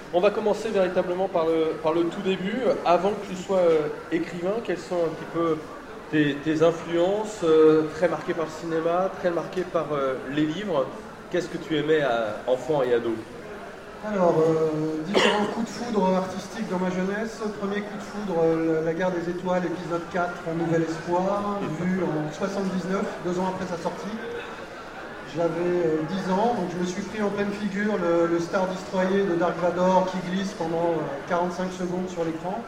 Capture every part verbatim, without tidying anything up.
On va commencer véritablement par le, par le tout début. Avant que tu sois euh, écrivain, quelles sont un petit peu tes, tes influences, euh, très marquées par le cinéma, très marquées par euh, les livres? Qu'est-ce que tu aimais à enfant et ado? Alors, euh, différents coups de foudre artistiques dans ma jeunesse. Premier coup de foudre, euh, La guerre des étoiles, épisode quatre, en Nouvel Espoir, vu en soixante-dix-neuf, deux ans après sa sortie. J'avais euh, dix ans, donc je me suis pris en pleine figure le, le Star Destroyer de Dark Vador qui glisse pendant euh, quarante-cinq secondes sur l'écran.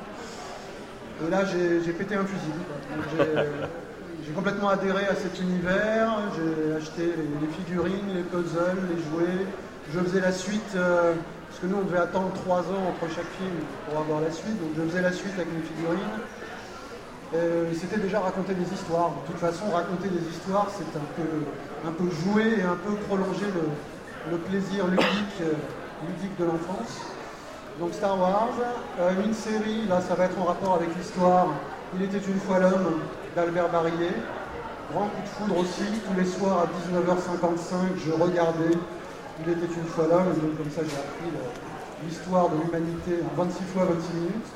Et là, j'ai j'ai pété un fusible, quoi. Donc, J'ai j'ai complètement adhéré à cet univers. J'ai acheté les, les figurines, les puzzles, les jouets. Je faisais la suite, euh, parce que nous, on devait attendre trois ans entre chaque film pour avoir la suite. Donc je faisais la suite avec mes figurines. Euh, C'était déjà raconter des histoires. De toute façon, raconter des histoires, c'est un peu, un peu jouer et un peu prolonger le, le plaisir ludique, euh, ludique de l'enfance. Donc Star Wars, euh, une série, là ça va être en rapport avec l'histoire. Il était une fois l'homme d'Albert Barillet. Grand coup de foudre aussi, tous les soirs à dix-neuf heures cinquante-cinq, je regardais Il était une fois l'homme, et donc comme ça j'ai appris l'histoire de l'humanité en vingt-six fois vingt-six minutes.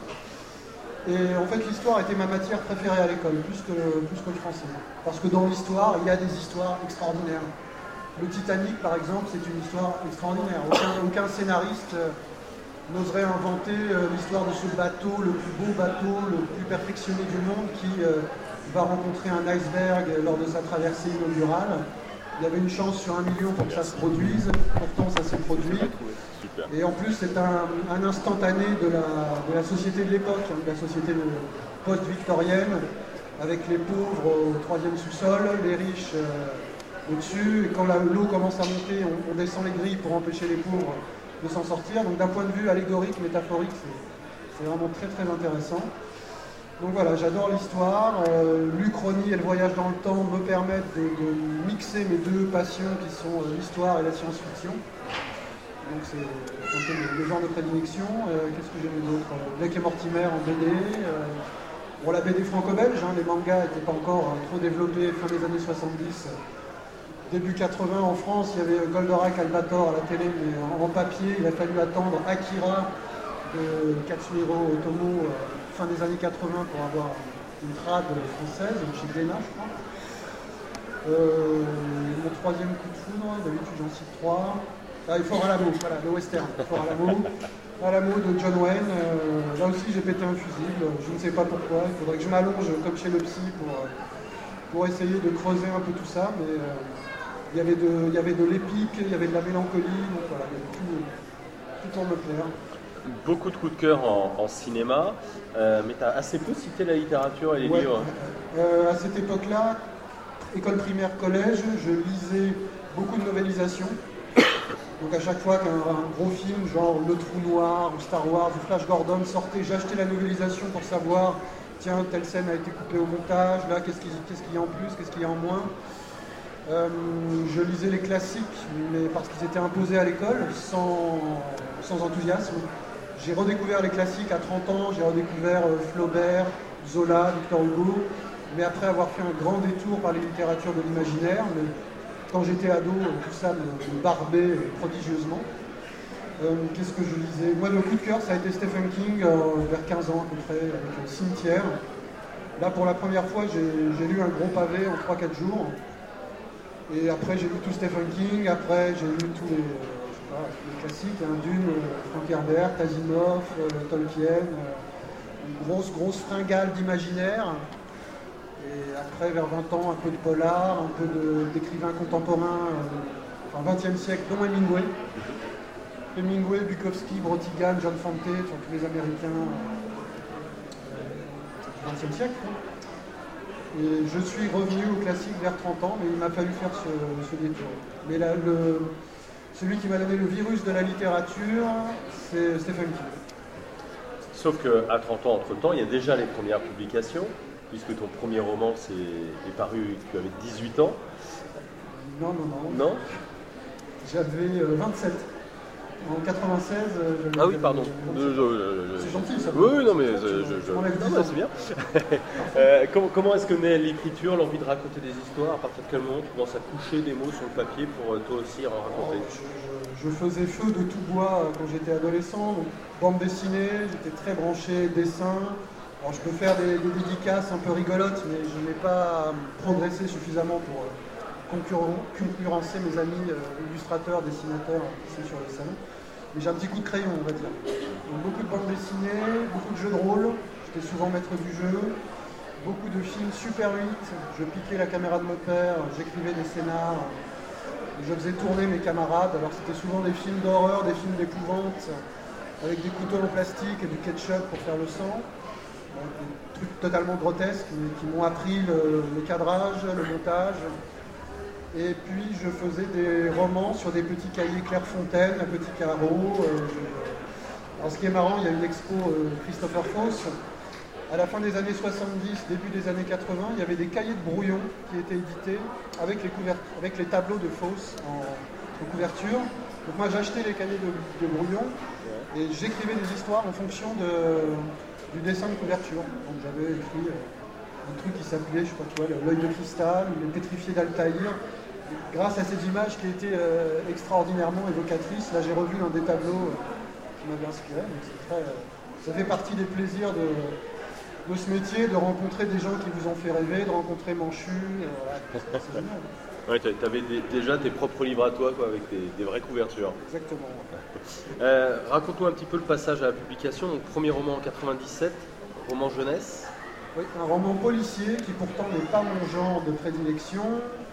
Et en fait, l'histoire était ma matière préférée à l'école, plus que, plus que le français. Parce que dans l'histoire, il y a des histoires extraordinaires. Le Titanic, par exemple, c'est une histoire extraordinaire. Aucun, aucun scénariste euh, n'oserait inventer euh, l'histoire de ce bateau, le plus beau bateau, le plus perfectionné du monde, qui euh, va rencontrer un iceberg lors de sa traversée inaugurale. Il y avait une chance sur un million pour que ça se produise, pourtant ça s'est produit. Et en plus, c'est un, un instantané de la, de la société de l'époque, hein, de la société post-victorienne, avec les pauvres au troisième sous-sol, les riches euh, au-dessus. Et quand l'eau commence à monter, on, on descend les grilles pour empêcher les pauvres de s'en sortir. Donc d'un point de vue allégorique, métaphorique, c'est vraiment très très intéressant. Donc voilà, j'adore l'histoire. Euh, L'Uchronie et le voyage dans le temps me permettent de, de mixer mes deux passions qui sont euh, l'histoire et la science-fiction. Donc c'est un peu le, le genre de prédilection. Euh, Qu'est-ce que j'aime d'autre? Blake et Mortimer en B D. Euh, bon, la B D franco-belge, hein, les mangas n'étaient pas encore euh, trop développés fin des années soixante-dix. Début quatre-vingts en France, il y avait Goldorak, Albator à la télé, mais en, en papier, il a fallu attendre Akira de Katsuhiro Otomo euh, fin des années quatre-vingts pour avoir une trad française, chez Glénat, je crois. Euh, mon troisième coup de foudre, d'habitude j'en cite trois. Ah, et Fort Alamo, voilà, le western. Fort Alamo, Alamo de John Wayne. Euh, là aussi j'ai pété un fusible, je ne sais pas pourquoi. Il faudrait que je m'allonge comme chez le psy pour, pour essayer de creuser un peu tout ça. Mais euh, il y avait de, il y avait de l'épique, il y avait de la mélancolie, donc voilà, il y avait tout, tout pour me plaire. Beaucoup de coups de cœur en, en cinéma, euh, mais tu as assez peu cité la littérature et les Ouais. livres. Euh, à cette époque-là, école primaire, collège, je lisais beaucoup de novélisations. Donc à chaque fois qu'un gros film, genre Le Trou Noir ou Star Wars ou Flash Gordon sortait, j'achetais la novélisation pour savoir, tiens, telle scène a été coupée au montage, là, qu'est-ce qu'il qu'est-ce qu'il y a en plus, qu'est-ce qu'il y a en moins. Euh, je lisais les classiques, mais parce qu'ils étaient imposés à l'école, sans, sans enthousiasme. J'ai redécouvert les classiques à trente ans, j'ai redécouvert euh, Flaubert, Zola, Victor Hugo, mais après avoir fait un grand détour par les littératures de l'imaginaire. Mais quand j'étais ado, tout ça me, me barbait prodigieusement. Euh, Qu'est-ce que je lisais? Moi, le coup de cœur, ça a été Stephen King, euh, vers quinze ans à peu près, avec euh, Cimetière. Là, pour la première fois, j'ai lu un gros pavé en trois quatre jours. Et après, j'ai lu tout Stephen King, après, j'ai lu tous les, euh, je sais pas, les classiques, hein, Dune, euh, Frank Herbert, Asimov, euh, Tolkien, euh, une grosse, grosse fringale d'imaginaire. Et après, vers vingt ans, un peu de polar, un peu d'écrivains contemporains, euh, enfin vingtième siècle, dont Hemingway. Hemingway, Bukowski, Brotigan, John Fante, enfin, tous les Américains euh, du vingtième siècle. Hein. Et je suis revenu au classique vers trente ans, mais il m'a fallu faire ce, ce détour. Mais là, le, celui qui m'a donné le virus de la littérature, c'est Stephen King. Sauf qu'à trente ans, entre-temps, il y a déjà les premières publications, puisque ton premier roman est, est paru, tu avais dix-huit ans. Non, non, non. Non? J'avais euh, vingt-sept. En quatre-vingt-seize, euh, Ah oui, pardon. C'est gentil, ça. Oui, oui, non, mais je, je, je... Non, mais c'est bien. euh, comment comment est-ce que naît l'écriture, l'envie de raconter des histoires? À partir de quel moment tu commences à coucher des mots sur le papier pour euh, toi aussi en raconter? Oh, je faisais feu de tout bois quand j'étais adolescent, donc bande dessinée, j'étais très branché dessin. Alors je peux faire des, des dédicaces un peu rigolotes, mais je n'ai pas progressé suffisamment pour concurren- concurrencer mes amis euh, illustrateurs, dessinateurs qui sont sur le salon. Mais j'ai un petit coup de crayon, on va dire. Donc beaucoup de bandes dessinées, beaucoup de jeux de rôle, j'étais souvent maître du jeu, beaucoup de films Super huit, je piquais la caméra de mon père, j'écrivais des scénars, je faisais tourner mes camarades. Alors c'était souvent des films d'horreur, des films d'épouvante, avec des couteaux en plastique et du ketchup pour faire le sang. Donc, des trucs totalement grotesques mais qui m'ont appris le, le cadrage, le montage. Et puis je faisais des romans sur des petits cahiers Clairefontaine, à petits carreaux. Euh, je... Alors ce qui est marrant, il y a une expo euh, Christopher Fauss. À la fin des années soixante-dix, début des années quatre-vingts, il y avait des cahiers de brouillon qui étaient édités avec les, couver... avec les tableaux de Fauss en, en couverture. Donc moi j'achetais les cahiers de, de brouillon et j'écrivais des histoires en fonction de... du dessin de couverture. Donc j'avais écrit euh, un truc qui s'appelait, je sais pas, tu vois, l'œil de cristal, ou les pétrifiés d'Altaïr. Grâce à ces images qui étaient euh, extraordinairement évocatrices, là j'ai revu un des tableaux euh, qui m'avait inspiré. Donc c'est très, euh, ça fait partie des plaisirs de, de ce métier, de rencontrer des gens qui vous ont fait rêver, de rencontrer Manchu. Euh, voilà, c'est génial. Ouais, tu avais déjà tes propres livres à toi, quoi, avec des, des vraies couvertures. Exactement. Euh, Raconte-nous un petit peu le passage à la publication. Donc, premier roman en quatre-vingt-dix-sept, roman jeunesse. Oui, un roman policier qui pourtant n'est pas mon genre de prédilection.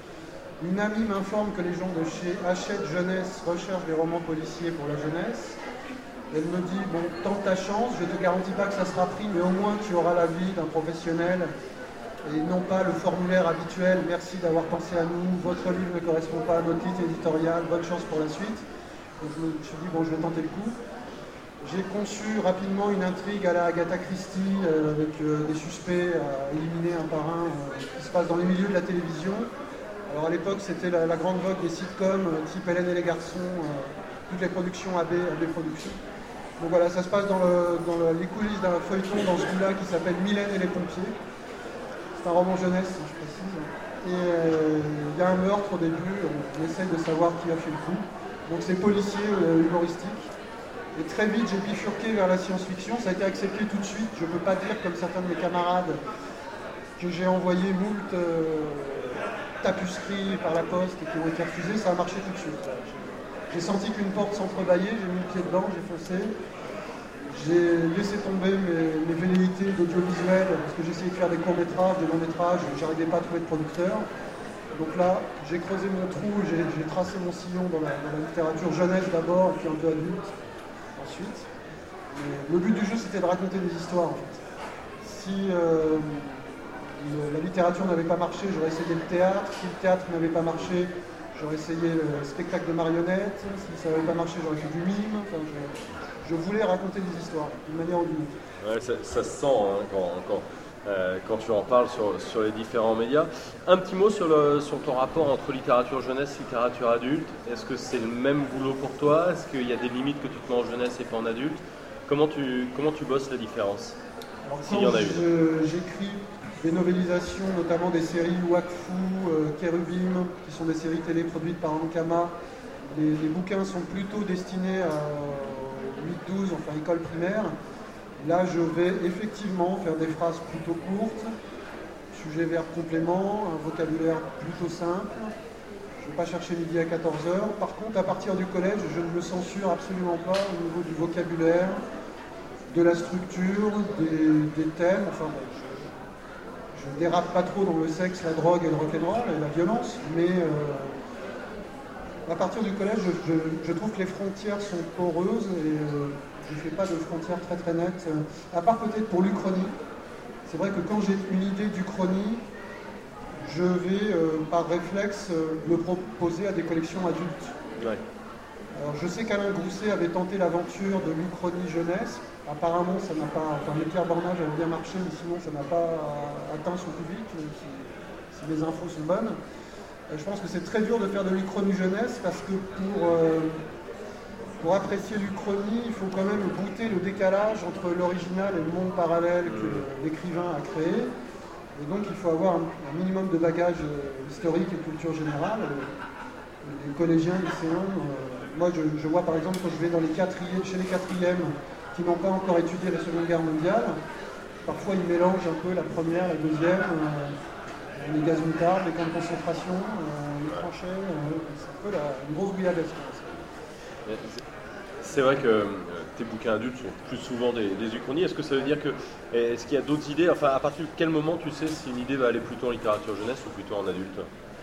Une amie m'informe que les gens de chez Hachette Jeunesse recherchent des romans policiers pour la jeunesse. Elle me dit, bon, tente ta chance, je ne te garantis pas que ça sera pris, mais au moins tu auras l'avis d'un professionnel et non pas le formulaire habituel, merci d'avoir pensé à nous, votre livre ne correspond pas à notre ligne éditoriale, bonne chance pour la suite. Donc je me suis dit, bon, je vais tenter le coup. J'ai conçu rapidement une intrigue à la Agatha Christie, euh, avec euh, des suspects à éliminer un par un, euh, qui se passe dans les milieux de la télévision. Alors à l'époque, c'était la, la grande vogue des sitcoms, euh, type Hélène et les garçons, euh, toutes les productions A B, A B Productions. Donc voilà, ça se passe dans, le, dans le, les coulisses d'un feuilleton dans ce goût-là qui s'appelle Mylène et les pompiers. C'est un roman jeunesse, je précise. Et il euh, y a un meurtre au début, on essaye de savoir qui a fait le coup. Donc c'est policier, euh, humoristique. Et très vite, j'ai bifurqué vers la science-fiction. Ça a été accepté tout de suite. Je ne peux pas dire, comme certains de mes camarades, que j'ai envoyé moult euh, tapisseries par la poste et qui ont été refusées. Ça a marché tout de suite. J'ai senti qu'une porte s'entrebâillait, j'ai mis le pied dedans, j'ai foncé. J'ai laissé tomber mes, mes velléités d'audiovisuel parce que j'essayais de faire des courts-métrages, des longs-métrages, j'arrivais pas à trouver de producteur. Donc là, j'ai creusé mon trou, j'ai tracé mon sillon dans la, dans la littérature jeunesse d'abord, puis un peu adulte ensuite. Mais le but du jeu, c'était de raconter des histoires en fait. Si euh, le, la littérature n'avait pas marché, j'aurais essayé le théâtre. Si le théâtre n'avait pas marché, j'aurais essayé le spectacle de marionnettes. Si ça n'avait pas marché, j'aurais fait du mime. Enfin, je, je voulais raconter des histoires, d'une manière ou d'une autre. Ouais, ça, ça se sent hein, quand, quand, euh, quand tu en parles sur, sur les différents médias. Un petit mot sur, le, sur ton rapport entre littérature jeunesse et littérature adulte. Est-ce que c'est le même boulot pour toi? Est-ce qu'il y a des limites que tu te mets en jeunesse et pas en adulte? Comment tu, comment tu bosses la différence? Alors, quand j'écris des novélisations, notamment des séries Wakfu, euh, Cherubim, qui sont des séries télé produites par Ankama, les, les bouquins sont plutôt destinés à huit douze, enfin école primaire. Là, je vais effectivement faire des phrases plutôt courtes, sujet, verbe, complément, un vocabulaire plutôt simple. Je ne vais pas chercher midi à quatorze heures. Par contre, à partir du collège, je ne me censure absolument pas au niveau du vocabulaire, de la structure, des, des thèmes. Enfin, bon, je ne dérape pas trop dans le sexe, la drogue et le rock'n'roll et la violence, mais euh, à partir du collège, je, je, je trouve que les frontières sont poreuses et euh, je ne fais pas de frontières très très nettes, euh, à part peut-être pour l'Uchronie. C'est vrai que quand j'ai une idée d'Uchronie, je vais euh, par réflexe euh, le proposer à des collections adultes. Ouais. Alors je sais qu'Alain Grousset avait tenté l'aventure de l'Uchronie jeunesse. Apparemment, ça n'a pas. Enfin, les Pierre Bornage avaient bien marché, mais sinon, ça n'a pas atteint son public, si, si les infos sont bonnes. Je pense que c'est très dur de faire de l'Uchronie jeunesse parce que pour, euh, pour apprécier l'Uchronie, il faut quand même goûter le décalage entre l'original et le monde parallèle que l'écrivain a créé. Et donc il faut avoir un, un minimum de bagage historique et de culture générale. Les collégiens, lycéens, euh, moi, je, je vois par exemple quand je vais dans les quatrièmes, chez les quatrièmes qui n'ont pas encore étudié la Seconde Guerre mondiale, parfois ils mélangent un peu la première, la deuxième, euh, les gaz moutardes, les camps de concentration, euh, les tranchées, euh, c'est un peu la, une grosse bouillabaisse. C'est vrai que euh, tes bouquins adultes sont plus souvent des, des uchronies. Est-ce que ça veut dire que, est-ce qu'il y a d'autres idées? Enfin, à partir de quel moment tu sais si une idée va aller plutôt en littérature jeunesse ou plutôt en adulte?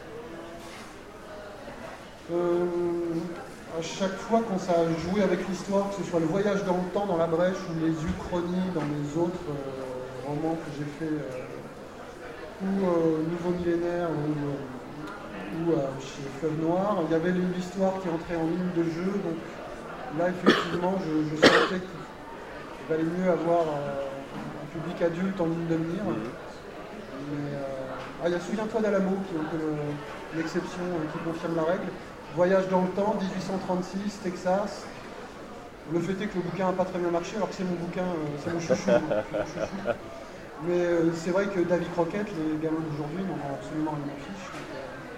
euh, À chaque fois quand ça a joué avec l'histoire, que ce soit le voyage dans le temps dans la brèche ou les uchronies dans les autres euh, romans que j'ai fait, euh, ou euh, Nouveau millénaire ou, euh, ou euh, chez Fleuve Noir, il y avait l'histoire qui entrait en ligne de jeu. Donc, là, effectivement, je, je sentais qu'il valait mieux avoir euh, un public adulte en ligne de mire. Mais, euh, ah, il y a Souviens-toi d'Alamo qui est un peu l'exception euh, qui confirme la règle. Voyage dans le temps, dix-huit cent trente-six, Texas. Le fait est que le bouquin n'a pas très bien marché, alors que c'est mon bouquin, euh, c'est mon chouchou. Hein, c'est mon chouchou. Mais euh, c'est vrai que Davy Crockett, les gamins d'aujourd'hui n'en ont absolument rien à fiche. Donc,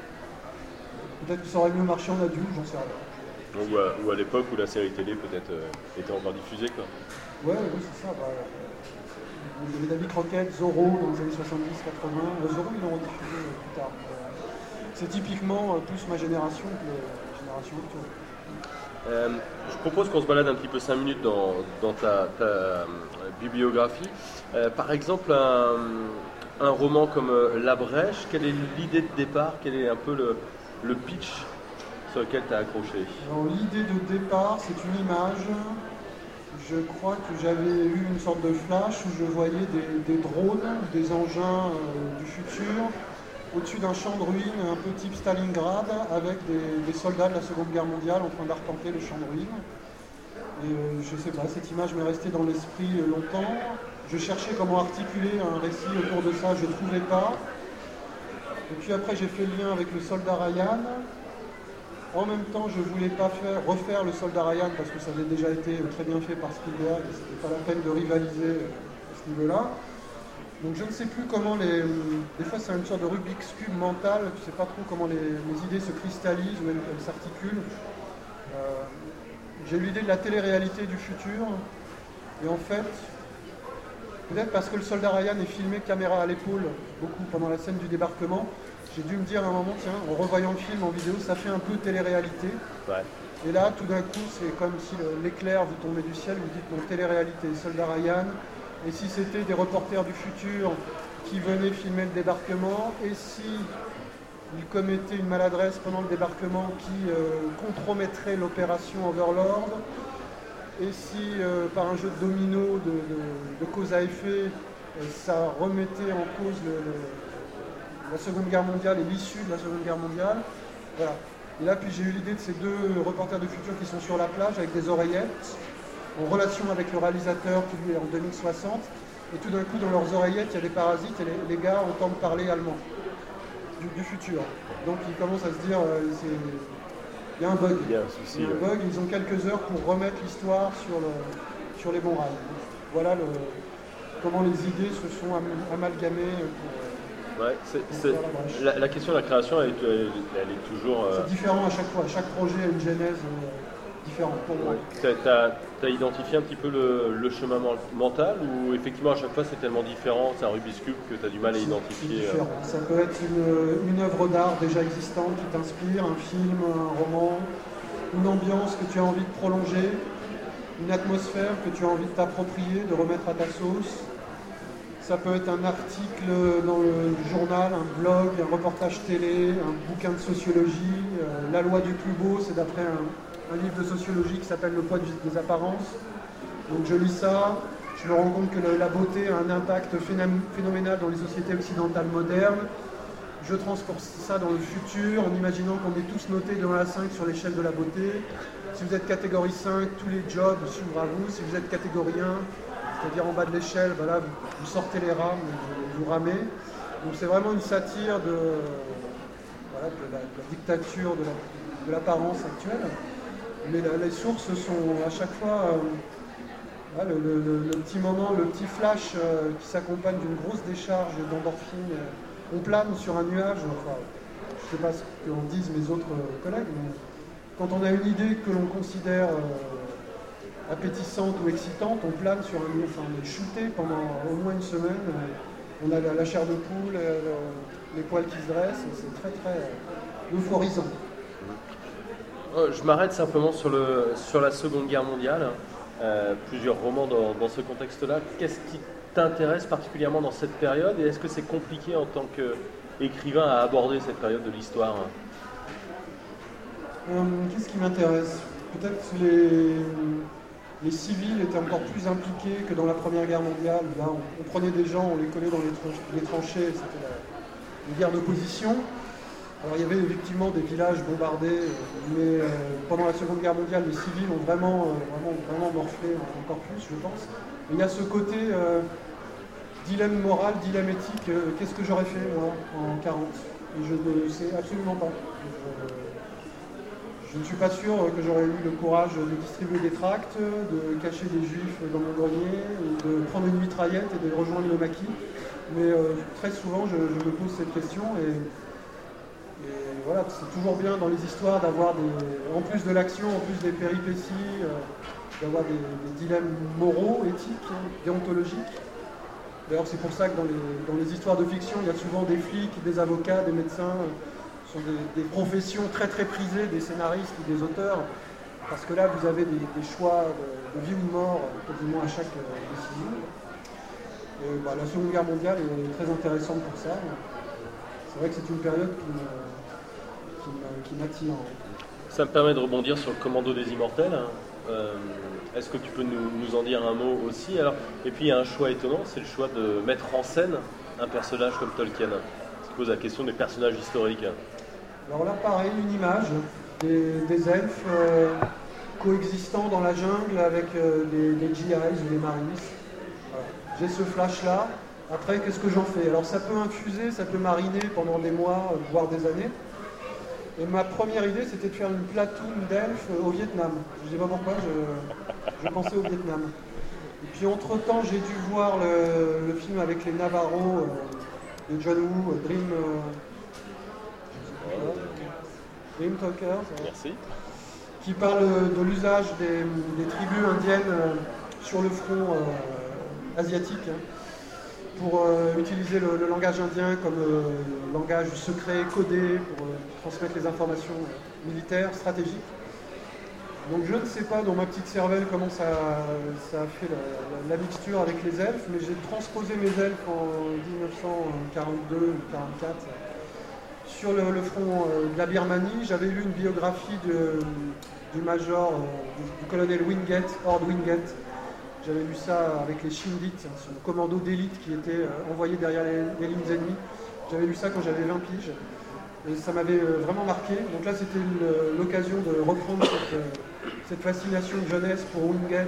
euh, peut-être que ça aurait mieux marché en adulte, j'en sais rien. Ou à, ou à l'époque où la série télé peut-être euh, était encore diffusée, quoi. Ouais, oui, c'est ça. Bah, euh, il y avait Davy Crockett, Zorro dans les années soixante-dix quatre-vingts. Euh, Zorro, ils l'ont rediffusé euh, plus tard. Euh, c'est typiquement euh, plus ma génération que la génération autour. Euh, je propose qu'on se balade un petit peu cinq minutes dans, dans ta, ta euh, bibliographie. Euh, par exemple, un, un roman comme euh, La Brèche, quelle est l'idée de départ? Quel est un peu le, le pitch sur lequel tu as accroché? Alors, l'idée de départ, c'est une image. Je crois que j'avais eu une sorte de flash où je voyais des, des drones, des engins euh, du futur au-dessus d'un champ de ruines un peu type Stalingrad avec des, des soldats de la Seconde Guerre mondiale en train d'arpenter le champ de ruines. Et euh, je sais pas, cette image m'est restée dans l'esprit longtemps. Je cherchais comment articuler un récit autour de ça, je ne trouvais pas. Et puis après j'ai fait le lien avec le soldat Ryan. En même temps, je ne voulais pas faire, refaire le soldat Ryan parce que ça avait déjà été très bien fait par Spielberg et c'était pas la peine de rivaliser à ce niveau-là. Donc je ne sais plus comment les... Des fois c'est une sorte de Rubik's Cube mental, tu ne sais pas trop comment les, les idées se cristallisent ou elles, elles s'articulent. Euh, j'ai eu l'idée de la télé-réalité du futur et en fait, peut-être parce que le soldat Ryan est filmé caméra à l'épaule beaucoup pendant la scène du débarquement, j'ai dû me dire à un moment, tiens, en revoyant le film en vidéo, ça fait un peu télé-réalité. Ouais. Et là, tout d'un coup, c'est comme si l'éclair vous tombait du ciel, vous dites, non, télé-réalité, soldat Ryan. Et si c'était des reporters du futur qui venaient filmer le débarquement, et si ils commettaient une maladresse pendant le débarquement qui euh, compromettrait l'opération Overlord, et si euh, par un jeu de domino de, de, de cause à effet, euh, ça remettait en cause le, le, la Seconde Guerre mondiale et l'issue de la Seconde Guerre mondiale. Voilà. Et là, puis j'ai eu l'idée de ces deux reporters du futur qui sont sur la plage avec des oreillettes, en relation avec le réalisateur qui lui est en deux mille soixante, et tout d'un coup dans leurs oreillettes il y a des parasites et les, les gars entendent parler allemand du, du futur. Donc ils commencent à se dire euh, il y a un bug. Il y a un souci. Il y a un bug, ils ont quelques heures pour remettre l'histoire sur, le, sur les bons rails. Voilà le, comment les idées se sont am amalgamées pour, ouais, c'est, pour c'est, la, la, la question de la création, elle, elle, elle est toujours... Euh... C'est différent à chaque fois, chaque projet a une genèse euh, différente pour moi. Ouais. Tu as identifié un petit peu le, le chemin mental ou effectivement à chaque fois c'est tellement différent, c'est un Rubik's Cube que tu as du mal à identifier? C'est différent. Ça peut être une, une œuvre d'art déjà existante qui t'inspire, un film, un roman, une ambiance que tu as envie de prolonger, une atmosphère que tu as envie de t'approprier, de remettre à ta sauce. Ça peut être un article dans le journal, un blog, un reportage télé, un bouquin de sociologie. Euh, La loi du plus beau, c'est d'après un, un livre de sociologie qui s'appelle Le poids des apparences. Donc je lis ça, je me rends compte que le, la beauté a un impact phénoménal dans les sociétés occidentales modernes. Je transporte ça dans le futur en imaginant qu'on est tous notés de un à cinq sur l'échelle de la beauté. Si vous êtes catégorie cinq, tous les jobs s'ouvrent à vous. Si vous êtes catégorie un, c'est-à-dire en bas de l'échelle, voilà, vous, vous sortez les rames, vous, vous ramez. Donc c'est vraiment une satire de, voilà, de, la, de la dictature, de l'apparence la, actuelle. Mais la, les sources sont à chaque fois euh, voilà, le, le, le petit moment, le petit flash euh, qui s'accompagne d'une grosse décharge d'endorphine. Euh, on plane sur un nuage, enfin, je ne sais pas ce qu'en disent mes autres collègues, mais quand on a une idée que l'on considère euh, appétissante ou excitante, on plane sur un, enfin, on est shooté pendant au moins une semaine. On a la, la chair de poule, euh, les poils qui se dressent, c'est très très euh, euphorisant. Je m'arrête simplement sur, le, sur la Seconde Guerre mondiale. Euh, plusieurs romans dans, dans ce contexte-là. Qu'est-ce qui t'intéresse particulièrement dans cette période et est-ce que c'est compliqué en tant qu'écrivain à aborder cette période de l'histoire? euh, Qu'est-ce qui m'intéresse? Peut-être les, les civils étaient encore plus impliqués que dans la Première Guerre mondiale. Là, on, on prenait des gens, on les collait dans les, tranch les tranchées, c'était la, une guerre d'opposition. Alors il y avait effectivement des villages bombardés, mais euh, pendant la Seconde Guerre mondiale, les civils ont vraiment, euh, vraiment, vraiment morflé encore plus, je pense. Et il y a ce côté euh, dilemme moral, dilemme éthique. Euh, Qu'est-ce que j'aurais fait, moi, en quarante? Et je ne sais absolument pas. Je, je ne suis pas sûr que j'aurais eu le courage de distribuer des tracts, de cacher des juifs dans mon grenier, de prendre une mitraillette et de rejoindre le maquis. Mais euh, très souvent, je, je me pose cette question. Et, Et voilà, c'est toujours bien dans les histoires d'avoir des, en plus de l'action, en plus des péripéties, euh, d'avoir des, des dilemmes moraux, éthiques, hein, déontologiques. D'ailleurs, c'est pour ça que dans les, dans les histoires de fiction, il y a souvent des flics, des avocats, des médecins. Ce sont des, des professions très très prisées des scénaristes ou des auteurs, parce que là, vous avez des, des choix de, de vie ou de mort quasiment à chaque euh, décision. Et, bah, la Seconde Guerre mondiale est très intéressante pour ça. C'est vrai que c'est une période qui me qui m'attire. Ça me permet de rebondir sur le Commando des Immortels. Euh, Est-ce que tu peux nous, nous en dire un mot aussi? Alors, et puis il y a un choix étonnant, c'est le choix de mettre en scène un personnage comme Tolkien, qui pose la question des personnages historiques. Alors là, pareil, une image des, des elfes euh, coexistant dans la jungle avec euh, des, des G Is ou des Marines. Voilà. J'ai ce flash-là. Après, qu'est-ce que j'en fais? Alors ça peut infuser, ça peut mariner pendant des mois, voire des années. Et ma première idée, c'était de faire une platoon d'elfes au Vietnam. Je ne sais pas pourquoi, je, je pensais au Vietnam. Et puis entre-temps, j'ai dû voir le, le film avec les Navarros euh, de John Woo, Dream, euh, Dream Talkers, Merci. qui parle de l'usage des, des tribus indiennes euh, sur le front euh, asiatique. Hein, pour euh, utiliser le, le langage indien comme euh, langage secret, codé, pour euh, transmettre les informations euh, militaires, stratégiques. Donc je ne sais pas dans ma petite cervelle comment ça, ça a fait la, la, la mixture avec les elfes, mais j'ai transposé mes elfes en dix-neuf cent quarante-deux ou quarante-quatre sur le, le front euh, de la Birmanie. J'avais lu une biographie de, du major, euh, du, du colonel Wingate, Ord Wingate. J'avais lu ça avec les Shindits, ce commando d'élite qui était envoyé derrière les, les lignes ennemies. J'avais lu ça quand j'avais vingt piges. Et ça m'avait vraiment marqué. Donc là, c'était l'occasion de reprendre cette, cette fascination de jeunesse pour Wingate,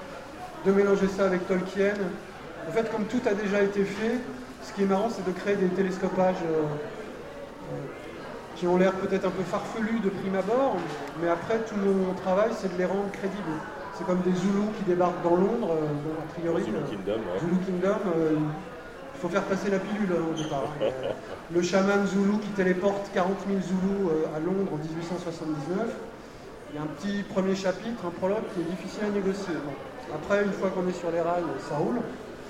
de mélanger ça avec Tolkien. En fait, comme tout a déjà été fait, ce qui est marrant, c'est de créer des télescopages euh, euh, qui ont l'air peut-être un peu farfelus de prime abord, mais après, tout mon travail, c'est de les rendre crédibles. C'est comme des Zoulous qui débarquent dans Londres, euh, bon, a priori. Zulu Kingdom, ouais. Zulu Kingdom, euh, il faut faire passer la pilule hein, au départ. Euh, le chaman Zoulou qui téléporte quarante mille Zoulous euh, à Londres en dix-huit cent soixante-dix-neuf. Il y a un petit premier chapitre, un prologue qui est difficile à négocier. Bon. Après, une fois qu'on est sur les rails, ça roule.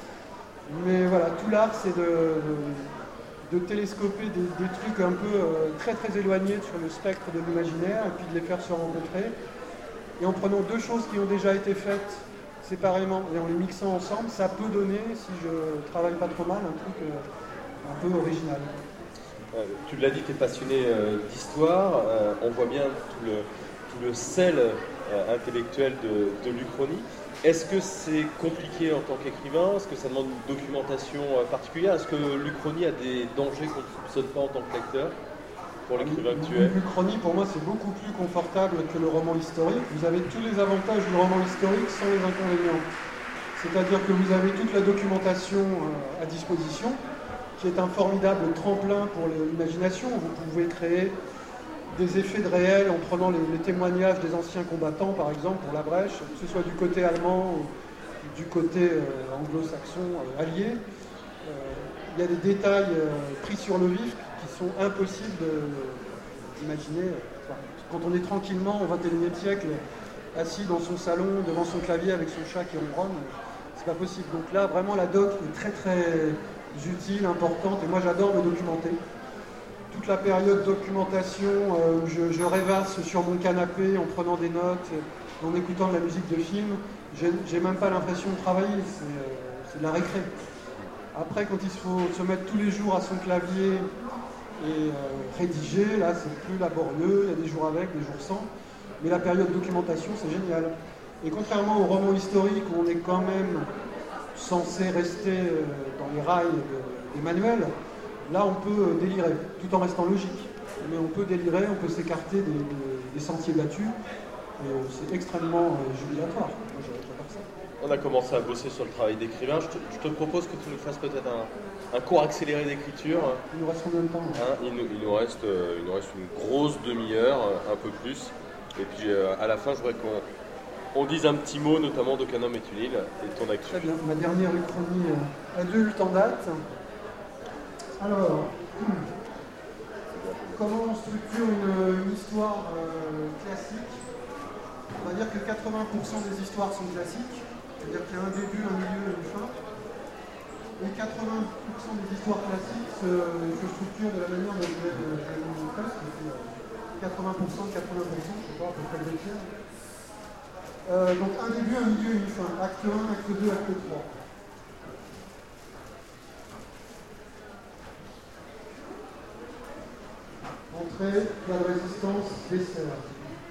Mais voilà, tout l'art, c'est de, de, de télescoper des, des trucs un peu euh, très très éloignés sur le spectre de l'imaginaire et puis de les faire se rencontrer. Et en prenant deux choses qui ont déjà été faites séparément et en les mixant ensemble, ça peut donner, si je travaille pas trop mal, un truc euh, un peu original. Euh, tu l'as dit, tu es passionné euh, d'histoire, euh, on voit bien tout le, tout le sel euh, intellectuel de, de l'Uchronie. Est-ce que c'est compliqué en tant qu'écrivain? Est-ce que ça demande une documentation euh, particulière? Est-ce que l'Uchronie a des dangers qu'on ne soupçonne pas en tant que lecteur pour l'écrivain que tu es? L'Uchronie, pour moi, c'est beaucoup plus confortable que le roman historique. Vous avez tous les avantages du roman historique sans les inconvénients. C'est-à-dire que vous avez toute la documentation euh, à disposition, qui est un formidable tremplin pour l'imagination. Vous pouvez créer des effets de réel en prenant les, les témoignages des anciens combattants, par exemple, pour la brèche, que ce soit du côté allemand ou du côté euh, anglo-saxon euh, allié. Euh, il y a des détails euh, pris sur le vif qui sont impossibles d'imaginer. Enfin, quand on est tranquillement au vingt et unième siècle, assis dans son salon, devant son clavier avec son chat qui ronronne, c'est pas possible. Donc là, vraiment, la doc est très très utile, importante, et moi j'adore me documenter. Toute la période documentation, euh, je, je rêvasse sur mon canapé en prenant des notes, en écoutant de la musique de film, j'ai même pas l'impression de travailler, c'est euh, de la récré. Après, quand il faut se mettre tous les jours à son clavier et euh, rédiger, là c'est plus laborieux, il y a des jours avec, des jours sans, mais la période documentation c'est génial. Et contrairement au roman historique où on est quand même censé rester euh, dans les rails de, des manuels, là on peut délirer, tout en restant logique. Mais on peut délirer, on peut s'écarter des, des, des sentiers battus, et euh, c'est extrêmement euh, jubilatoire. Moi, j'adore ça. On a commencé à bosser sur le travail d'écrivain. Je te, je te propose que tu nous fasses peut-être un, un cours accéléré d'écriture. Il nous reste combien de temps hein, il, nous, il, nous reste, euh, il nous reste une grosse demi-heure, un peu plus. Et puis euh, à la fin, je voudrais qu'on on dise un petit mot, notamment de Qu'un homme est une île et ton actu. Très bien. Ma dernière uchronie euh, adulte en date. Alors, comment on structure une, une histoire euh, classique? On va dire que quatre-vingts pour cent des histoires sont classiques. C'est-à-dire qu'il y a un début, un milieu et une fin. Et quatre-vingts pour cent des histoires classiques se, se structurent de la manière dont je vais vous faire. quatre-vingts pour cent, quatre-vingts pour cent, je ne sais pas, à peu près le tiers. Euh, donc un début, un milieu et une fin. Acte un, acte deux, acte trois. Entrée, plat de résistance, dessert.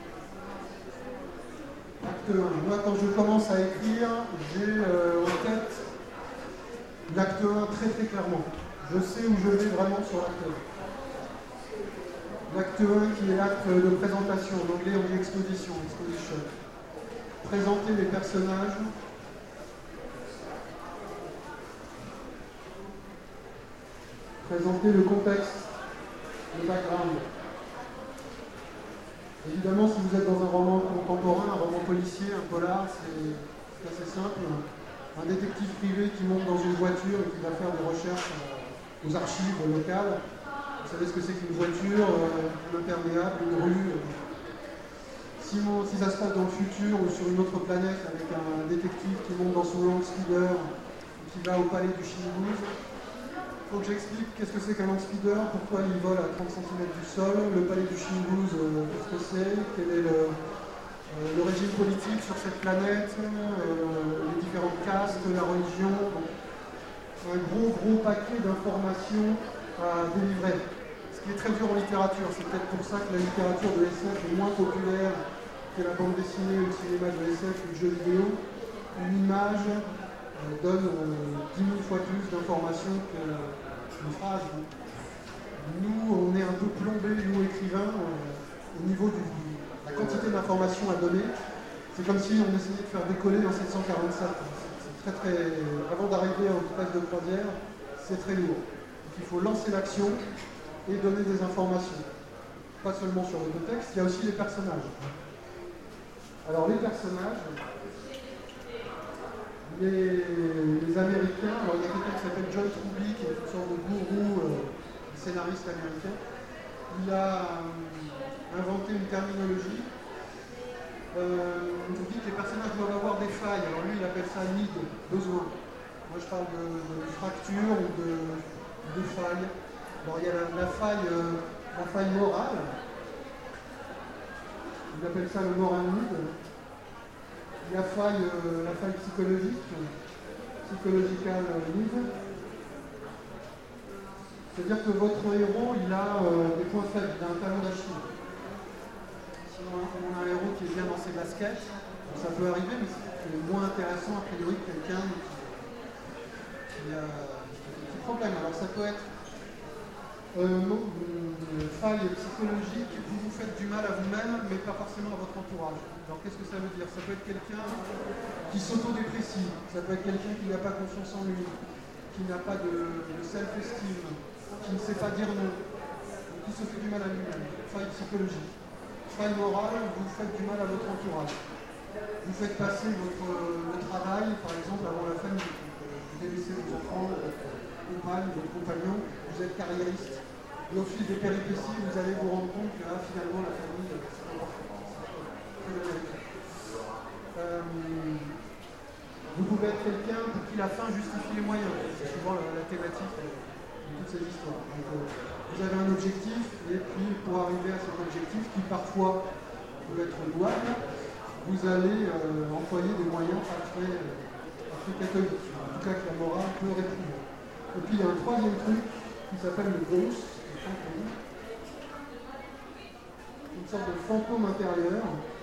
Acte un. Moi, quand je commence à écrire, j'ai euh, en tête l'acte un très très clairement. Je sais où je vais vraiment sur l'acte un. L'acte un qui est l'acte de présentation. En anglais, on dit exposition, exposition. Présenter les personnages. Présenter le contexte, le background. Évidemment, si vous êtes dans un roman contemporain, un roman policier, un polar, c'est assez simple. Un détective privé qui monte dans une voiture et qui va faire des recherches aux archives locales. Vous savez ce que c'est qu'une voiture, un imperméable, une rue. Si, on, si ça se passe dans le futur ou sur une autre planète avec un détective qui monte dans son land speeder et qui va au palais du Shinigami, il faut que j'explique qu'est-ce que c'est qu'un land speeder, pourquoi il vole à trente centimètres du sol, le palais du Shinigami, euh, qu'est-ce que c'est, quel est le, euh, le régime politique sur cette planète, euh, les différentes castes, la religion. Donc, un gros gros paquet d'informations à délivrer. Ce qui est très dur en littérature, c'est peut-être pour ça que la littérature de S F est moins populaire que la bande dessinée ou le cinéma de S F ou le jeu vidéo. Une image euh, donne euh, dix mille fois plus d'informations qu'une phrase. Nous, on est un peu plombés, nous écrivains, euh, au niveau de la quantité d'informations à donner. C'est comme si on essayait de faire décoller dans sept cent quarante-sept. C'est très très... Avant d'arriver au vitesse de croisière, c'est très lourd. Donc, il faut lancer l'action et donner des informations. Pas seulement sur le contexte, il y a aussi les personnages. Alors les personnages, les, les Américains, alors il y a quelqu'un qui s'appelle John Truby, qui est une sorte de gourou euh, scénariste américain. Il a euh, inventé une terminologie. Euh, on dit que les personnages doivent avoir des failles. Alors lui, il appelle ça need, besoin. Moi, je parle de, de fracture ou de, de faille. Alors, il y a la, la, faille, euh, la faille morale. Il appelle ça le moral need. Il y a la faille, euh, la faille psychologique, psychological need. C'est-à-dire que votre héros, il a euh, des points faibles, il a un talon d'Achille. Sinon, on a un héros qui est bien dans ses baskets, ça peut arriver, mais c'est moins intéressant a priori que quelqu'un qui, qui a des petits problèmes. Alors ça peut être euh, une faille psychologique, vous vous faites du mal à vous-même, mais pas forcément à votre entourage. Alors qu'est-ce que ça veut dire? Ça peut être quelqu'un qui s'autodéprécie, ça peut être quelqu'un qui n'a pas confiance en lui, qui n'a pas de, de self-esteem, qui ne sait pas dire non, qui se fait du mal à lui-même. Faille psychologique. Faille morale, vous faites du mal à votre entourage. Vous faites passer votre le travail, par exemple, avant la famille. Vous délaissez vos enfants, votre compagne, votre compagnon, vous êtes carriériste. Et au fil des péripéties, vous allez vous rendre compte que là, finalement, la famille, c'est important. C'est le mérite. Euh, vous pouvez être quelqu'un pour qui la fin justifie les moyens. C'est souvent la, la thématique de toutes ces histoires. Donc, euh, vous avez un objectif, et puis pour arriver à cet objectif, qui parfois peut être louable, vous allez euh, employer des moyens pas très, pas très catholiques, en tout cas que la morale peut répondre. Et puis il y a un troisième truc qui s'appelle le ghost, le fantôme, une sorte de fantôme intérieur.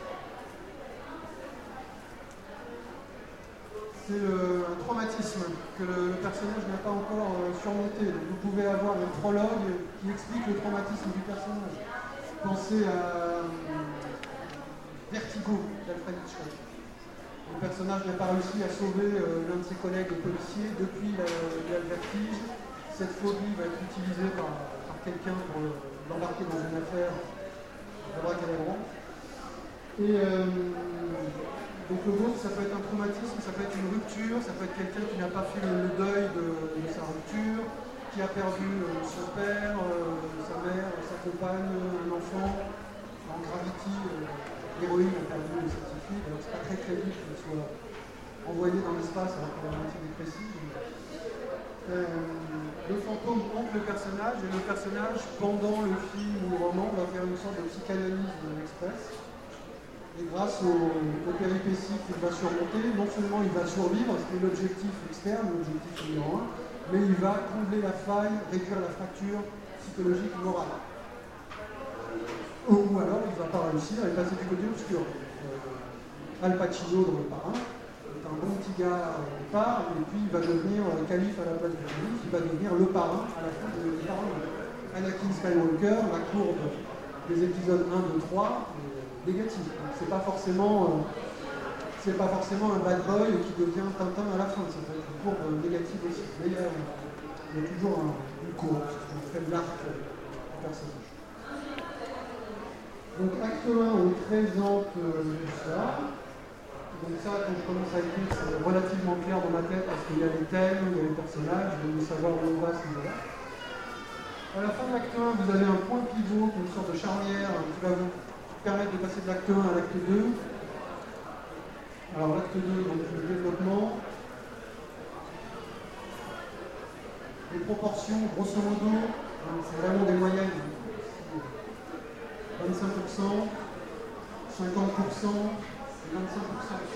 C'est un traumatisme que le, le personnage n'a pas encore euh, surmonté. Donc vous pouvez avoir un prologue qui explique le traumatisme du personnage. Pensez à euh, Vertigo d'Alfred Hitchcock. Le personnage n'a pas réussi à sauver euh, l'un de ses collègues policiers. Depuis, il a, il a le vertige. Cette phobie va être utilisée par, par quelqu'un pour l'embarquer dans une affaire de braque à la banque. Et euh, donc le ghost, ça peut être un traumatisme, ça peut être une rupture, ça peut être quelqu'un qui n'a pas fait le deuil de, de sa rupture, qui a perdu euh, son père, euh, sa mère, sa compagne, un enfant. En Gravity, euh, l'héroïne a perdu sa petite fille, alors c'est pas très crédible qu'elle soit envoyée dans l'espace alors qu'elle a la moitié dépressive. Euh, le fantôme hante le personnage, et le personnage, pendant le film ou le roman, va faire une sorte de psychanalyse de l'express. Et grâce aux, aux péripéties qu'il va surmonter, non seulement il va survivre, ce qui est l'objectif externe, l'objectif numéro un, mais il va combler la faille, réduire la fracture psychologique morale. Ou alors il ne va pas réussir et passer du côté obscur. Euh, Al Pacino dans Le Parrain est un bon petit gars au départ, et puis il va devenir euh, calife à la place du calife, il va devenir le parrain à la fin de Les Parrains. Anakin Skywalker, la courbe des épisodes un, deux, trois, négatif. C'est pas forcément euh, c'est pas forcément un bad boy qui devient Tintin à la fin, ça peut être une courbe euh, négative aussi. Mais il y a, il y a toujours un, une courbe, ce qu'on fait l'arc du personnage. Donc acte un, on présente euh, ça. Donc ça, quand je commence à écrire, c'est relativement clair dans ma tête parce qu'il y a les thèmes, il y a les personnages, je veux savoir où on va à ce niveau-là. À la fin de l'acte un, vous avez un point pivot, une sorte de charnière qui va vous permettre de passer de l'acte un à l'acte deux. Alors l'acte deux, donc le développement. Les proportions, grosso modo, c'est vraiment des moyennes. vingt-cinq pour cent, cinquante pour cent et vingt-cinq pour cent.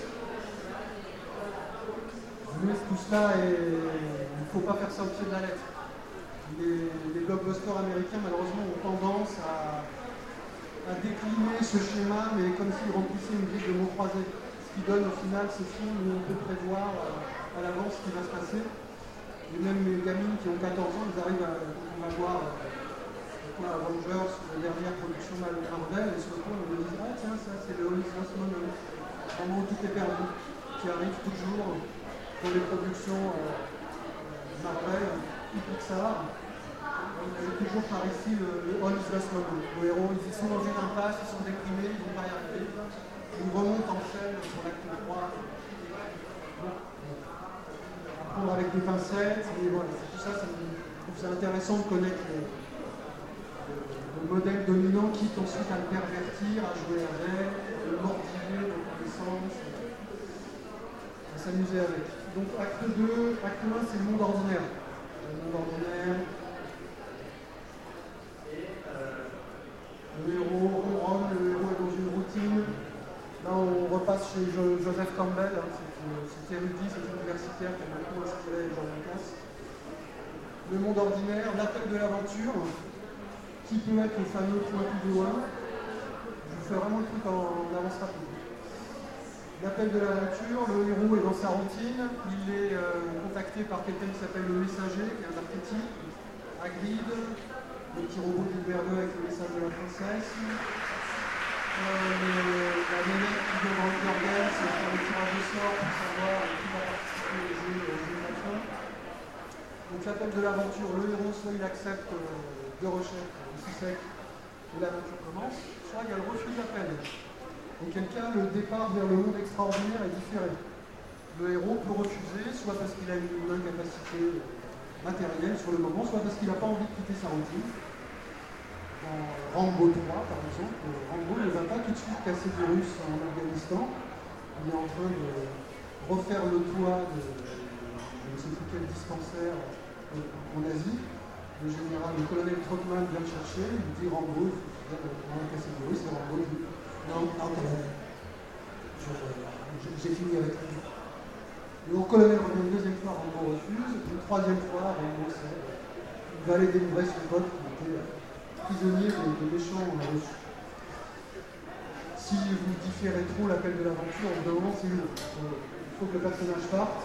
Mais tout cela, est... il ne faut pas faire ça au pied de la lettre. Les, les blockbusters américains, malheureusement, ont tendance à à décliner ce schéma, mais comme s'il remplissait une grille de mots croisés. Ce qui donne au final ce film où on peut prévoir euh, à l'avance ce qui va se passer. Et même les gamines qui ont quatorze ans, ils arrivent à, à voir euh, Avengers, la dernière production Marvel, et sur le coup, on me dit ah tiens, ça c'est le Hollis Osmond, vraiment tout est perdu, qui arrive toujours dans les productions euh, Marvel ou Pixar. Il y a toujours par ici le, le Hollis Osmond. Le héros, ils sont dans une impasse, ils sont déprimés, ils ne vont pas y arriver. Ils remontent en chaîne sur l'acte trois. À prendre avec des pincettes, et voilà, tout ça, ça me, je trouve ça intéressant de connaître le, le modèle dominant, quitte ensuite à le pervertir, à jouer avec, à le mortifier dans tous les sens, à s'amuser avec. Donc acte deux, acte un, c'est le monde ordinaire. Le monde ordinaire. Le héros ronronne, le héros est dans une routine. Là, on repasse chez jo Joseph Campbell, hein, cet érudit, cet universitaire qui a beaucoup inspiré Jean Lucas. Le monde ordinaire, l'appel de l'aventure, qui peut être le fameux point plus loin. Je vous fais vraiment le truc en, en avance rapide. L'appel de l'aventure, le héros est dans sa routine, il est euh, contacté par quelqu'un qui s'appelle le messager, qui est un archétype, Hagrid, le petit robot du deux avec le message de la princesse. Euh, le, la nénette qui vient dans le bordel, c'est faire le tirage au sort pour savoir qui va participer au jeu, au jeu de la fin. Donc l'appel de l'aventure, le héros, soit il accepte euh, de recherche, aussi sec, et l'aventure commence, soit il y a le refus d'appel. Auquel cas, le départ vers le monde extraordinaire est différé. Le héros peut refuser, soit parce qu'il a une incapacité matérielle sur le moment, soit parce qu'il n'a pas envie de quitter sa routine. Rambo trois, par exemple. Rambo ne va pas tout de suite casser des Russes en Afghanistan. Il est en train de refaire le toit de je ne sais plus quel dispensaire en Asie. Le général, le colonel Trotman vient le chercher, il lui dit Rambo, il va casser des Russes, et Rambo dit non, non, quand même. J'ai fini avec lui. Le haut colonel revient une deuxième fois, Rambo refuse. Une troisième fois, Rambo sait. Il va aller délivrer son pote qui était prisonnier des, des méchants russes. Si vous différez trop l'appel de l'aventure, au bout d'un moment, c'est lourd. Il faut que le personnage parte.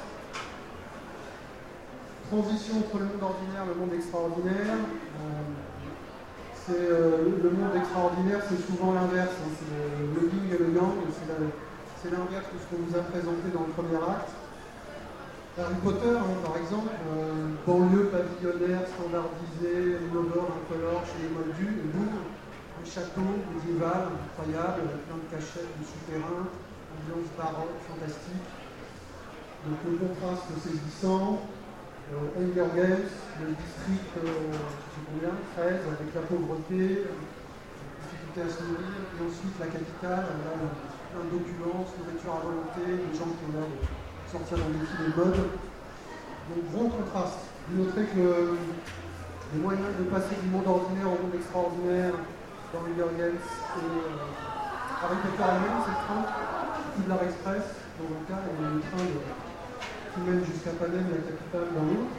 Transition entre le monde ordinaire et le monde extraordinaire. Euh, c'est, euh, le monde extraordinaire, c'est souvent l'inverse. Hein. C'est le, le yin et le yang. C'est l'inverse de ce qu'on nous a présenté dans le premier acte. Harry Potter, hein, par exemple, euh, banlieue pavillonnaire, standardisée, immobile, incolore, chez les Moldus, et boum, un château médiéval, incroyable, avec plein de cachettes, de souterrains, ambiance baroque, fantastique. Donc le contraste saisissant. Euh, Hunger Games, le district, euh, je sais combien, treize, avec la pauvreté, la difficulté à se nourrir, et ensuite la capitale, là, plein d'opulence, nourriture à volonté, des gens qui ont l'air de sortir dans des films de mode. Donc gros contraste. Vous noterez que le, les moyens de passer du monde ordinaire au monde extraordinaire dans Hunger Games et euh, Harry Potter lui-même, c'est le train Poudlard Express, dans un cas, et le train de qui mène jusqu'à Panem, la capitale, dans l'autre.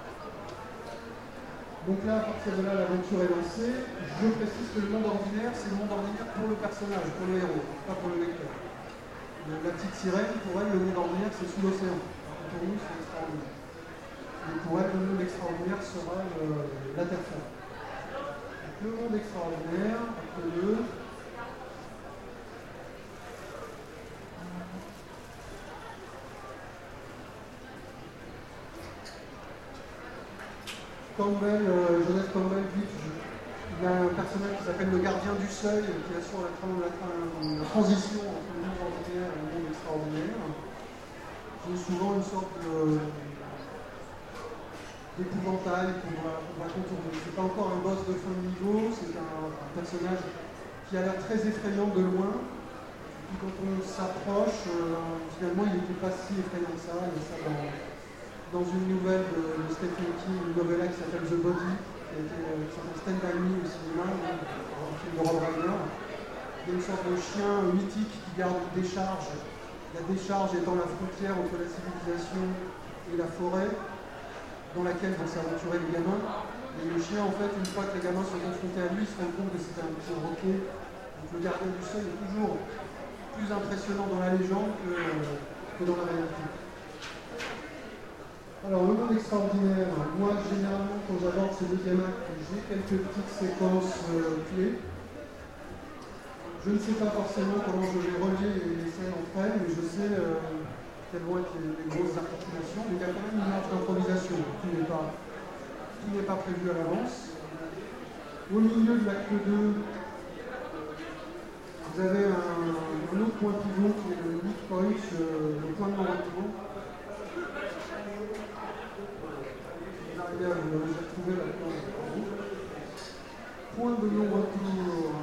Donc là, à partir de là, l'aventure est lancée. Je précise que le monde ordinaire, c'est le monde ordinaire pour le personnage, pour le héros, pas pour le lecteur. La petite sirène, pour elle, le monde ordinaire, c'est sous l'océan. Pour nous, c'est extraordinaire. Et pour elle, le monde extraordinaire sera le, la terre ferme. Donc le monde extraordinaire, acte deux. Campbell, euh, Joseph Campbell dit qu'il y a un personnage qui s'appelle le gardien du seuil, qui assure la, la, la, la transition entre le monde ordinaire et le monde extraordinaire. C'est souvent une sorte de, d'épouvantail qu'on va, qu'on va contourner. C'est pas encore un boss de fin de niveau, c'est un, un personnage qui a l'air très effrayant de loin. Puis quand on s'approche, euh, finalement il n'était pas si effrayant que ça. Il y a ça dans, dans une nouvelle de, de Stephen King, une novella qui s'appelle The Body, qui, a été, euh, qui s'appelle Stand By Me au cinéma, un film de Rob Reiner. Il y a une sorte de chien mythique qui garde une décharge, la décharge étant la frontière entre la civilisation et la forêt, dans laquelle vont s'aventurer les gamins. Et le chien, en fait, une fois que les gamins sont confrontés à lui, se rendent compte que c'est un petit roquet. Donc le gardien du seuil est toujours plus impressionnant dans la légende que, euh, que dans la réalité. Alors, le monde extraordinaire, moi, généralement, quand j'aborde ces deuxième actes, j'ai quelques petites séquences euh, clés. Je ne sais pas forcément comment je vais relier les scènes entre elles, mais je sais euh, quelles vont être les, les grosses articulations. Mais il y a quand même une marge d'improvisation. Tout n'est pas, tout n'est pas prévu à l'avance. Au milieu de l'acte deux, vous avez un, un autre point pivot qui est le midpoint, euh, le point de non-retour. Vous avez retrouvé la point de non-retour.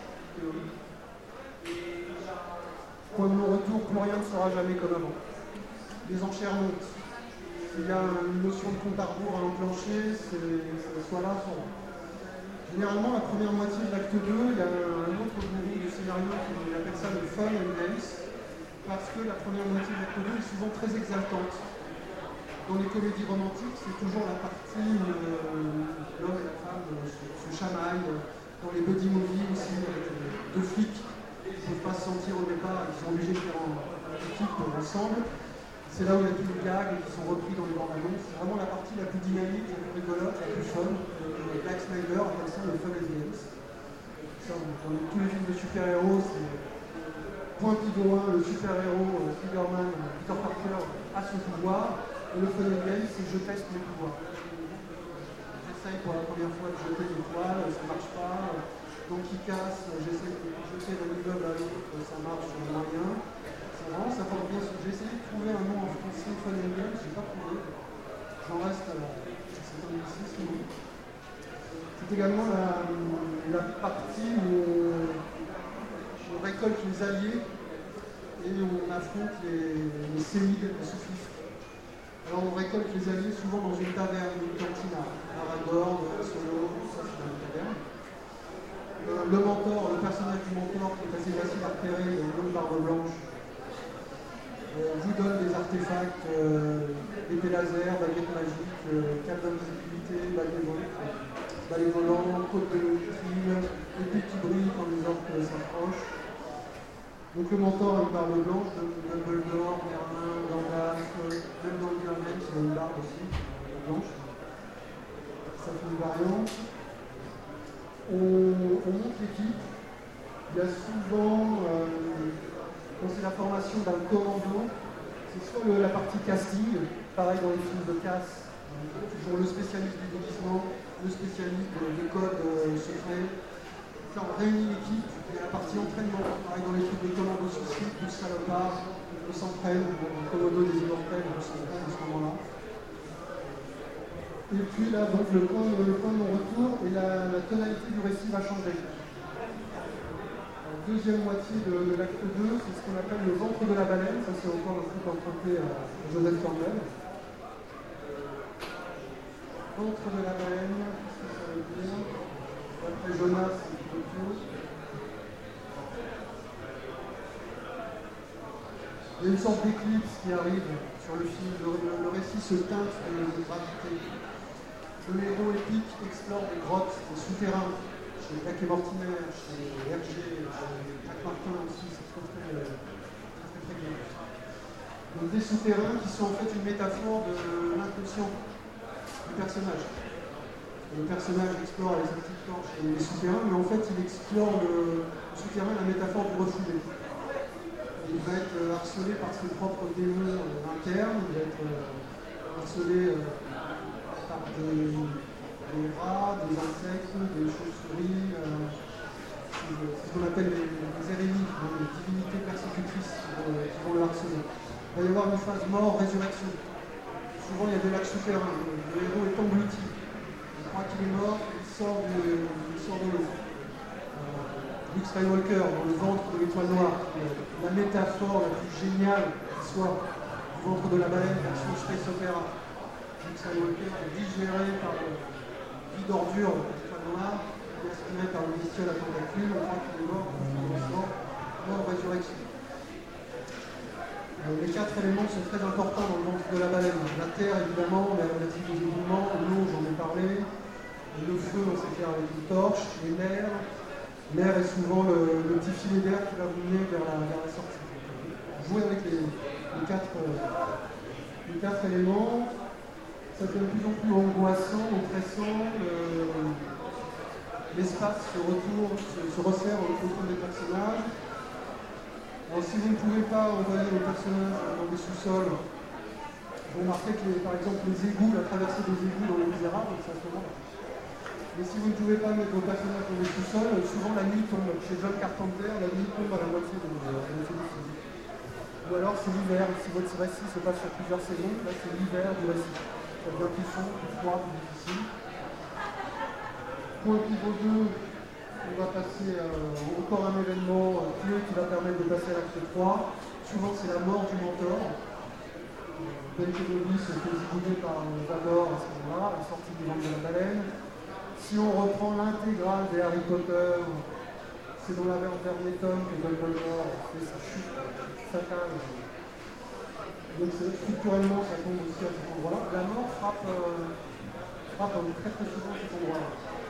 Point de non-retour, plus rien ne sera jamais comme avant. Les enchères montent. S'il y a une notion de compte à rebours à enclencher, c'est soit là, soit là. Généralement, la première moitié de l'acte deux, il y a un autre gourou du scénario qui appelle ça le fun and dance, parce que la première moitié de l'acte deux est souvent très exaltante. Dans les comédies romantiques, c'est toujours la partie où euh, l'homme et la femme euh, se, se chamaillent. Dans les buddy movies aussi, avec euh, deux flics qui ne peuvent pas se sentir au départ, ils sont obligés de faire en équipe euh, ensemble. C'est là où il y a tous les gags qui sont repris dans les bandes annonces. C'est vraiment la partie la plus dynamique, la plus rigolote, la plus fun. Euh, Black Snyder appelle ça le fun and dance. Ça, dans tous les films de super-héros, c'est point pivot un, le super-héros, euh, Spider-Man, Peter Parker a son pouvoir. Et le fun and dance, c'est je teste mes pouvoirs. J'essaye pour la première fois de jeter des toiles, ça ne marche pas. Donc il casse, j'essaie de jeter d'un immeuble à l'autre, ça marche moyen. C'est vraiment, ça porte bien. J'ai essayé de trouver un nom en français, fun and dance, je n'ai pas trouvé. J'en reste à la... c'est un anglicisme. C'est également la, la partie où on, on récolte les alliés et où on affronte les, les sémides, les soufistes. Alors on récolte les alliés souvent dans une taverne, une cantine à Aragorn, Solo, ça c'est dans une taverne. Le, le mentor, le personnage du mentor qui est assez facile à repérer, une longue barbe blanche, euh, vous donne des artefacts, euh, épée laser, baguette magique, euh, cape d'invisibilité, balai balai volant, côte de crime, épée qui brille quand les orques s'approchent. Donc le mentor a une barbe blanche, Dumbledore, Merlin, Gandalf, même dans le Gurgen, il a une barbe aussi, blanche. Ça fait une variante. On, on monte l'équipe. Il y a souvent, euh, quand c'est la formation d'un commando, c'est soit le, la partie casting, pareil dans les films de casse, euh, toujours le spécialiste du déguisement, le spécialiste des codes euh, secrets. Puis on réunit l'équipe, il y a la partie entraînement, pareil dans les trucs des commandos suicides, tous salopards, ils s'entraînent, le commando des immortels, ils s'entraînent à ce moment-là. Et puis là, donc, le point, le point de non-retour et la, la tonalité du récit va changer. La deuxième moitié de, de l'acte deux, c'est ce qu'on appelle le ventre de la baleine, ça c'est encore un truc emprunté à Joseph Campbell. Ventre de la baleine, qu'est-ce que ça veut dire? Après Jonas, c'est autre chose. Il y a une sorte d'éclipse qui arrive sur le film. Le, le, le récit se teinte de gravité. Le héros épique explore des grottes, des souterrains, chez Black et Mortimer, chez R G, chez Jack Martin aussi, c'est très très, très très très bien. Donc des souterrains qui sont en fait une métaphore de l'inconscient du personnage. Le personnage explore avec sa petite torche les souterrains, mais en fait il explore le, le souterrain, la métaphore du refoulé. Il va être harcelé par ses propres démons internes, il va être harcelé par des, des rats, des insectes, des chauves-souris, euh, c'est ce qu'on appelle les, les hérénies, les divinités persécutrices qui vont, qui vont le harceler. Il va y avoir une phase mort-résurrection. Souvent il y a des lacs souterrains, le, le héros est englouti. Il croit qu'il est mort, il sort de, il sort de l'eau. Euh, Luke Skywalker, dans le ventre de l'étoile noire, la métaphore la plus géniale qui soit du ventre de la baleine, version space opéra. Luke Skywalker est digéré par le vide d'ordure de l'étoile noire, il est aspiré par le bestiole à tentacule, on croit qu'il est mort, il est mort, mort, résurrection. Les quatre éléments sont très importants dans le ventre de la baleine. La terre, évidemment, la relativité des mouvements, l'eau, j'en ai parlé, le feu, on s'éclaire avec une torche, et l'air. L'air est souvent le, le petit filet d'air qui va vous mener vers la, vers la sortie. Jouer avec les, les, quatre, euh, les quatre éléments, ça devient de plus en plus angoissant, oppressant. Euh, L'espace se retourne, se, se resserre autour des personnages. Alors, si vous ne pouvez pas envoyer vos personnages dans des sous-sols, vous remarquez que les, par exemple les égouts, la traversée des égouts dans Les Misérables, c'est à ce moment-là. Mais si vous ne pouvez pas mettre vos personnages dans des sous-sols, souvent la nuit tombe. Chez John Carpenter, la nuit tombe à la moitié de la moitié du film. Ou alors c'est l'hiver, si votre récit se passe sur plusieurs saisons, là c'est l'hiver du récit. Ça devient plus sombre, plus froid, plus difficile. Point pivot deux. On va passer euh, encore un événement euh, clé qui va permettre de passer à l'acte trois. Souvent, c'est la mort du mentor. Ben Kenobi se fait zigouiller par euh, Vador à ce moment-là, la sortie du ventre de la baleine. Si on reprend l'intégrale des Harry Potter, c'est dans la dernière tome que Dumbledore fait sa chute fatale. Donc, structurellement, ça tombe aussi à cet endroit-là. La mort frappe, euh, frappe très très souvent à cet endroit-là.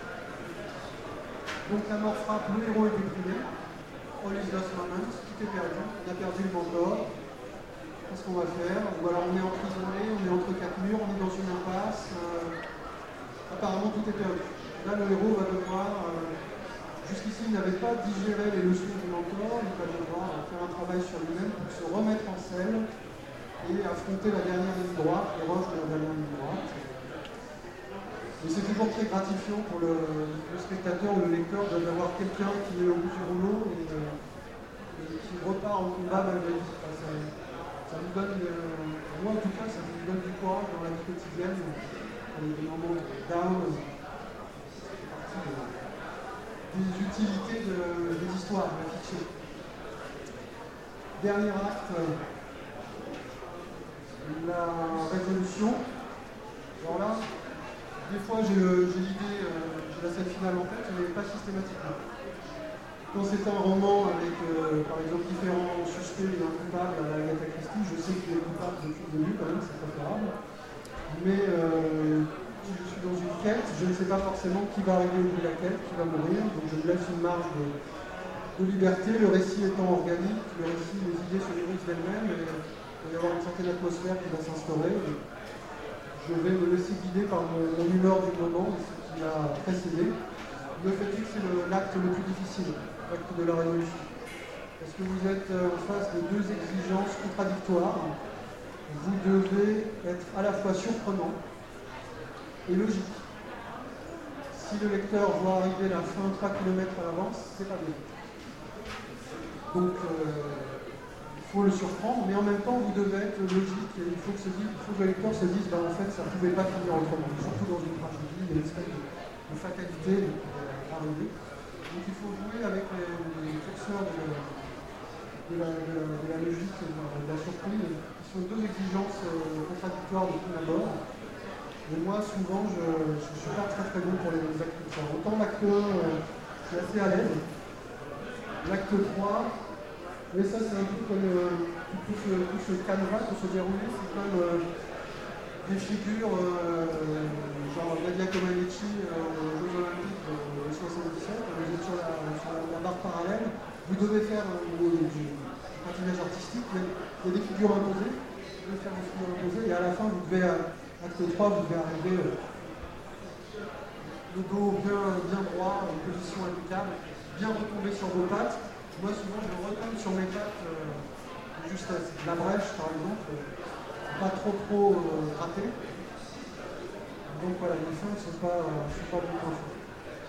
Donc la mort frappe, le héros est déprimé, all is lost moment, tout est perdu, on a perdu le mentor, qu'est-ce qu'on va faire? Ou alors on est emprisonné, on est entre quatre murs, on est dans une impasse, euh, apparemment tout est perdu. Là le héros va devoir, euh, jusqu'ici il n'avait pas digéré les leçons du mentor, il va devoir faire un travail sur lui-même pour se remettre en selle et affronter la dernière ligne droite, les roches de la dernière ligne droite. Et c'est toujours très gratifiant pour le, le spectateur ou le lecteur d'avoir quelqu'un qui est au bout du rouleau et, euh, et qui repart en combat malgré lui. Enfin, ça, ça nous donne, euh, moi en tout cas, ça nous donne du courage dans la vie quotidienne, des moments down. partie des, des utilités de, des histoires, de la fiction. Dernier acte, la résolution. Alors là, des fois j'ai l'idée, euh, j'ai la scène finale en tête, mais pas systématiquement. Quand c'est un roman avec, euh, par exemple, différents suspects d'un coupable à la Agatha Christie, je sais qu'il est coupable depuis le début, quand même, c'est préférable. Mais euh, si je suis dans une quête, je ne sais pas forcément qui va arriver au bout de la quête, qui va mourir, donc je me laisse une marge de, de liberté, le récit étant organique, le récit, les idées se nourrissent d'elles-mêmes, et il va y avoir une certaine atmosphère qui va s'instaurer. Je vais me laisser guider par mon, mon humeur du moment, ce qui a précédé. Le fait est que c'est l'acte le, le plus difficile, l'acte de la résolution. Parce que vous êtes en face de deux exigences contradictoires. Vous devez être à la fois surprenant et logique. Si le lecteur voit arriver la fin trois kilomètres à l'avance, c'est pas bien. Donc, euh, il faut le surprendre, mais en même temps, vous devez être logique. Et il, faut que ce, il faut que le lecteur se dise, bah, en fait, ça ne pouvait pas finir autrement. Surtout dans une tragédie, il y a une espèce de, de fatalité qui peut arriver. Donc, il faut jouer avec les, les curseurs de, de, la, de, la, de la logique et de la, de la surprise, qui sont deux exigences euh, contradictoires de prime abord. Et moi, souvent, je ne suis pas très très bon pour les actes comme ça. Autant l'acte un, euh, je suis assez à l'aise. L'acte trois, mais ça, c'est un peu comme euh, tout, ce, tout ce canevas peut se dérouler, c'est comme euh, des figures euh, genre Nadia Comaneci euh, aux Jeux Olympiques de soixante-dix-sept, vous êtes sur la, sur la, la barre parallèle, vous devez faire euh, du patinage artistique, il y, a, il y a des figures imposées, vous devez faire des figures imposées, et à la fin, vous devez, euh, acte trois, vous devez arriver euh, le dos bien, bien droit, en position impeccable, bien retomber sur vos pattes. Moi, souvent, je retombe sur mes pattes euh, juste à la brèche, par exemple, euh, pas trop trop euh, raté. Donc voilà, les fins ne sont pas, euh, sont pas bon point fort.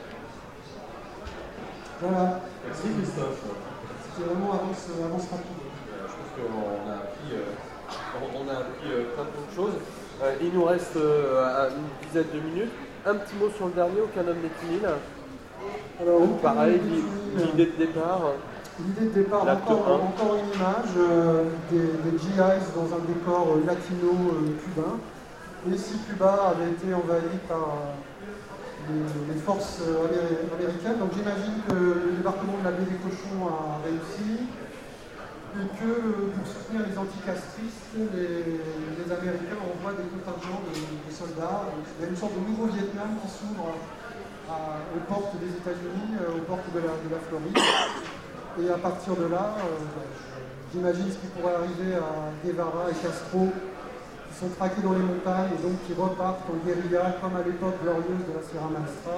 Voilà. Merci Christophe. C'était vraiment avance, avance rapide. Euh, je pense qu'on a appris, euh, on a appris euh, plein de choses. Euh, il nous reste euh, une dizaine de minutes. Un petit mot sur le dernier, Aucun homme n'est timide. Alors, pareil, l'idée de départ. L'idée de départ, encore, encore une image euh, des, des G Is dans un décor euh, latino-cubain. Euh, et si Cuba avait été envahi par euh, les, les forces euh, améri américaines, donc j'imagine que le débarquement de la baie des Cochons a réussi et que euh, pour soutenir les anticastristes, les, les Américains envoient des contingents de, de soldats. Donc, il y a une sorte de nouveau Vietnam qui s'ouvre aux portes des États-Unis, euh, aux portes de la, de la Floride. Et à partir de là, euh, j'imagine ce qui pourrait arriver à Guevara et Castro, qui sont traqués dans les montagnes et donc qui repartent en guérilla, comme à l'époque glorieuse de la Sierra Maestra.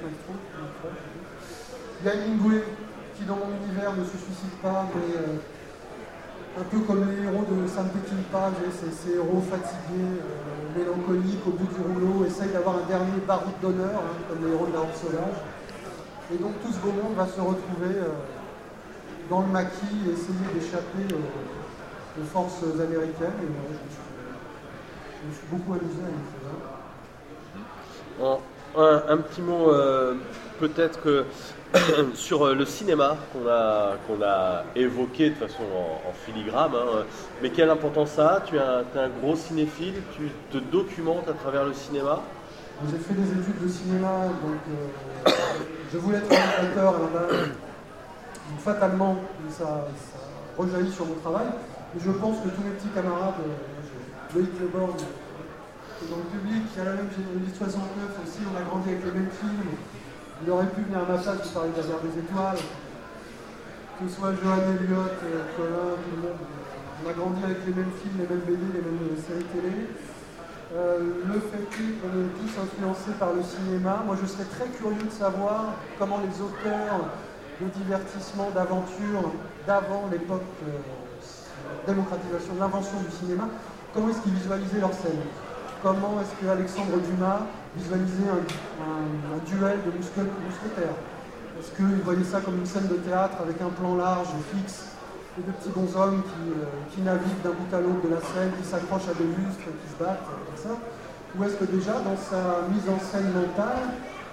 Il y a Hemingway qui, dans mon univers, ne se suicide pas, mais euh, un peu comme les héros de Sam Peckinpah, ces, ces héros fatigués, euh, mélancoliques, au bout du rouleau, essayent d'avoir un dernier baroud d'honneur, hein, comme les héros de la Horde Sauvage. Et donc tout ce beau monde va se retrouver euh, dans le maquis et essayer d'échapper aux, aux forces américaines. Et moi, je, me suis, je me suis beaucoup amusé à le faire. Un, un petit mot euh, peut-être que sur le cinéma qu'on a, qu'on a évoqué de façon en, en filigrane, hein, mais quelle importance ça a? Tu es un, un gros cinéphile, tu te documentes à travers le cinéma. J'ai fait des études de cinéma, donc euh, je voulais être réalisateur, et là, donc, fatalement ça, ça rejaillit sur mon travail. Et je pense que tous mes petits camarades, euh, Loïc Leborg, dans le public, qui a la même génération soixante-neuf aussi, on a grandi avec les mêmes films. Il aurait pu venir à ma place pour parler de la guerre des étoiles. Que ce soit Johan Elliott, Colin, tout le monde. On a grandi avec les mêmes films, les mêmes B D, les mêmes séries télé. Euh, le fait qu'on est tous influencés par le cinéma, moi je serais très curieux de savoir comment les auteurs de divertissement, d'aventure, d'avant l'époque euh, démocratisation, de l'invention du cinéma, comment est-ce qu'ils visualisaient leur scène? Comment est-ce que Alexandre Dumas visualisait un, un, un duel de mousquetaires? Est-ce qu'il voyait ça comme une scène de théâtre avec un plan large, fixe, et de petits bonshommes qui, euh, qui naviguent d'un bout à l'autre de la scène, qui s'accrochent à des lustres, qui se battent, comme ça? Ou est-ce que déjà, dans sa mise en scène mentale,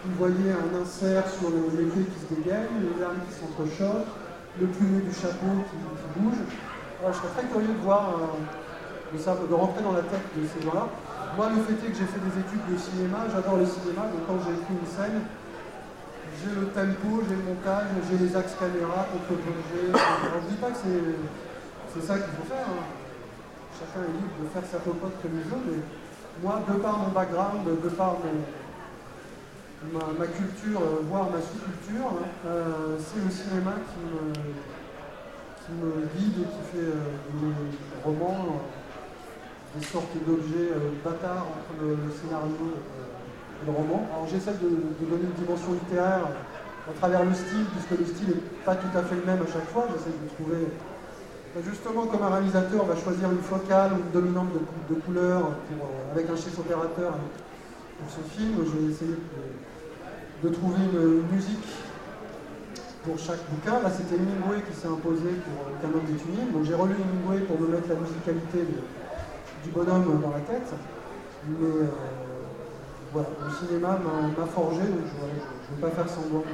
Vous voyez un insert sur l'épée qui se dégaine, les armes qui s'entrechoquent, le plumet du chapeau qui, qui bouge. Alors, je serais très curieux de voir, euh, de, ça, de rentrer dans la tête de ces gens-là. Moi, le fait est que j'ai fait des études de cinéma, j'adore le cinéma, donc quand j'ai écrit une scène, j'ai le tempo, j'ai le montage, j'ai les axes caméra, contre-plongée. Alors, je ne dis pas que c'est ça qu'il faut faire. Hein. Chacun est libre de faire sa popote comme il veut, mais moi, de par mon background, de par mon, ma, ma culture, voire ma sous-culture, euh, c'est le cinéma qui me, qui me guide et qui fait euh, des romans, euh, des sortes d'objets euh, bâtards entre le, le scénario euh, et le roman. Alors j'essaie de, de donner une dimension littéraire à travers le style, puisque le style n'est pas tout à fait le même à chaque fois. J'essaie de trouver, justement comme un réalisateur va choisir une focale ou une dominante de, de couleur pour, euh, avec un chef opérateur pour ce film, je vais essayer de, de trouver une, une musique pour chaque bouquin. Là, c'était Hemingway qui s'est imposé pour le Canon des Tunnels. Donc j'ai relu Hemingway pour me mettre la musicalité de, du bonhomme dans la tête. Mais euh, voilà, le cinéma m'a forgé, donc je ne vais pas faire semblant de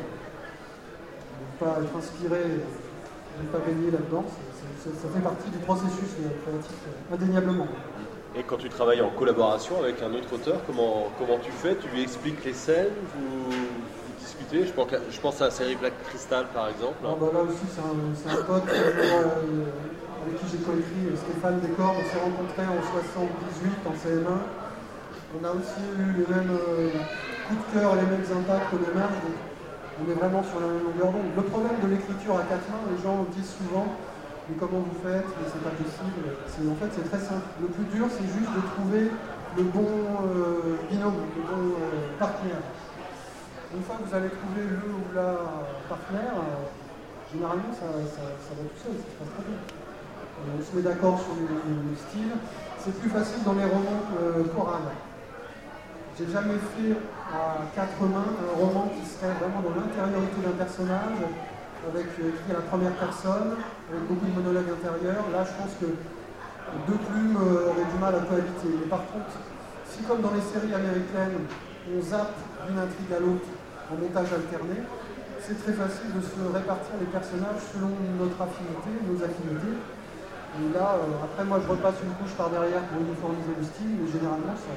ne pas être inspiré, de ne pas baigner là-dedans. Ça fait partie du processus créatif, indéniablement. Et quand tu travailles en collaboration avec un autre auteur, comment, comment tu fais? Tu lui expliques les scènes, vous, vous discutez? Je pense, je pense à la série Black Crystal par exemple. Ah bah là aussi c'est un, un pote euh, avec qui j'ai coécrit, Stéphane Descordes. On s'est rencontrés en soixante-dix-huit en C M un. On a aussi eu les mêmes euh, coups de cœur, les mêmes impacts au démarche, donc on est vraiment sur la même longueur d'onde. Le problème de l'écriture à quatre mains, les gens disent souvent mais comment vous faites, mais c'est pas possible. En fait, c'est très simple. Le plus dur, c'est juste de trouver le bon euh, binôme, le bon euh, partenaire. Une fois que vous allez trouver le ou la partenaire, euh, généralement, ça, ça, ça va tout seul, ça se passe très bien. Et on se met d'accord sur le, le style. C'est plus facile dans les romans euh, chorales. J'ai jamais fait à quatre mains un roman qui serait vraiment dans l'intériorité d'un personnage, avec écrit à la première personne, avec beaucoup de monologues intérieurs. Là, je pense que deux plumes euh, auraient du mal à cohabiter. Mais par contre, si comme dans les séries américaines, on zappe d'une intrigue à l'autre en montage alterné, c'est très facile de se répartir les personnages selon notre affinité, nos affinités. Et là, euh, après, moi, je repasse une couche par derrière pour uniformiser le style, mais généralement, ça,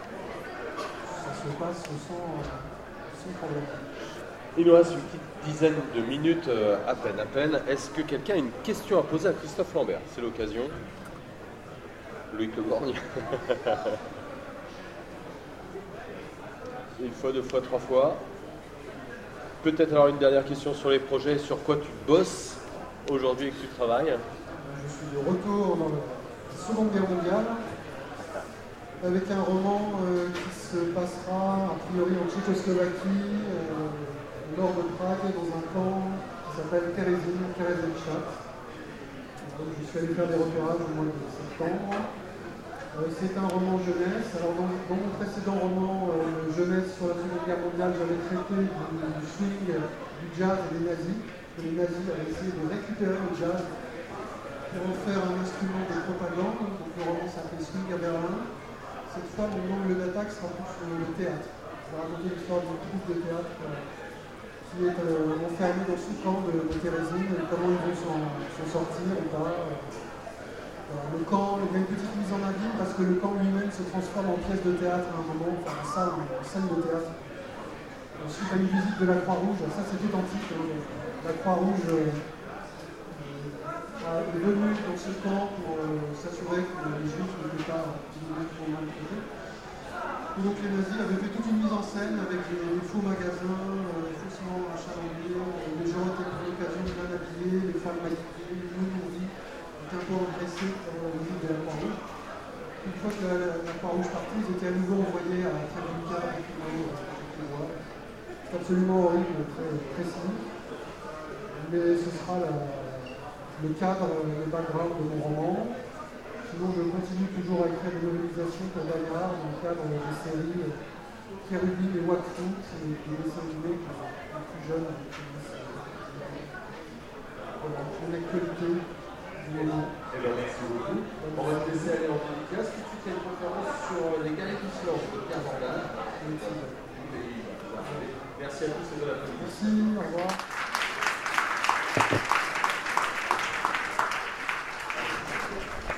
ça se passe sans, sans problème. Il nous reste une petite dizaine de minutes, euh, à peine, à peine. Est-ce que quelqu'un a une question à poser à Christophe Lambert? C'est l'occasion. Loïc Le Borgne. Une fois, deux fois, trois fois. Peut-être alors une dernière question sur les projets, sur quoi tu bosses aujourd'hui et que tu travailles? Je suis de retour dans la Seconde Guerre mondiale, avec un roman euh, qui se passera a priori en Tchécoslovaquie, euh, au nord de Prague, dans un camp qui s'appelle Terezin, Terezinstadt. Donc je suis allé faire des repérages au mois de septembre. Euh, C'est un roman jeunesse. Alors dans, dans mon précédent roman euh, jeunesse sur la Seconde Guerre mondiale, j'avais traité du, du swing, du jazz et des nazis. Que les nazis avaient essayé de récupérer le jazz pour en faire un instrument de propagande. Donc le roman s'appelle Swing à Berlin. Cette fois, mon angle d'attaque sera plus sur le théâtre. Je vais raconter l'histoire d'une troupe de théâtre euh, qui est euh, enfermée dans ce camp de, de Terezin et comment ils vont s'en sortir ou pas. Euh, le camp, il y a une petite mise en abîme parce que le camp lui-même se transforme en pièce de théâtre à un moment, enfin en salle, en scène de théâtre. Ensuite, à une visite de la Croix-Rouge, ça c'est authentique. Hein. La Croix-Rouge euh, euh, est venue dans ce camp pour euh, s'assurer que les Juifs n'étaient pas pour maltraités. Et donc les nazis avaient fait toute une mise en scène avec des, des faux magasins, euh, des faussements achalandés, euh, les gens étaient pour l'occasion bien habillés, les femmes maquillées, les nourris étaient un peu engraissés pour la visite de la Croix-Rouge. Une fois que la, la Croix-Rouge partie, ils étaient à nouveau envoyés à Treblinka avec une C'est absolument horrible, très, très cynique. Mais ce sera la, le cadre, le background de mon roman. Sinon, je continue toujours à écrire des novelisations pour Bayard dans le cadre des séries Kérubim et Wakfu, c'est des dessins animés pour les plus jeunes. Voilà, pour l'actualité du moment. Eh bien, merci beaucoup. On va te laisser aller en dédicace. Tout de suite, il y a une conférence sur les galets qui se lancent de Pierre Jordan. Merci à tous et bon après-midi. Merci, au revoir.